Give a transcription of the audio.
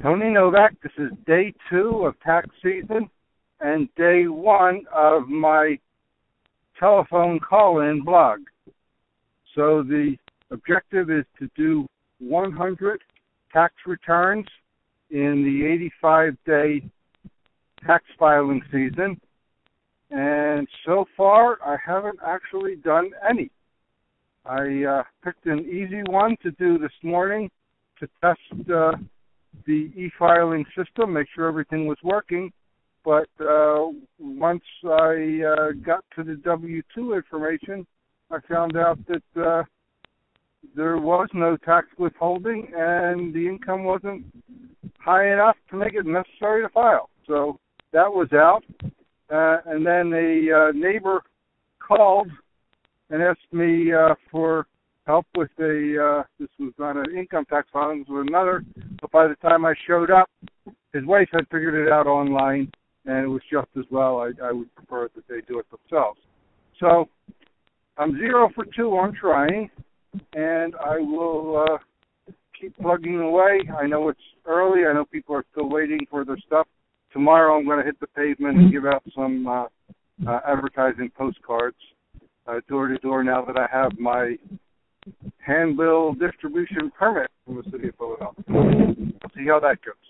Tony Novak. This is day 2 of tax season and day 1 of my telephone call-in blog. So the objective is to do 100 tax returns in the 85-day tax filing season. And so far, I haven't actually done any. I picked an easy one to do this morning to test the e-filing system, make sure everything was working. But once I got to the W-2 information, I found out that there was no tax withholding and the income wasn't high enough to make it necessary to file. So that was out. And then a neighbor called and asked me for help with this was not an income tax filing, this was another, but by the time I showed up, his wife had figured it out online, and it was just as well. I would prefer that they do it themselves. So I'm 0 for 2 on trying, and I will keep plugging away. I know it's early. I know people are still waiting for their stuff. Tomorrow I'm going to hit the pavement and give out some advertising postcards door to door now that I have my handbill distribution permit from the city of Philadelphia. We'll see how that goes.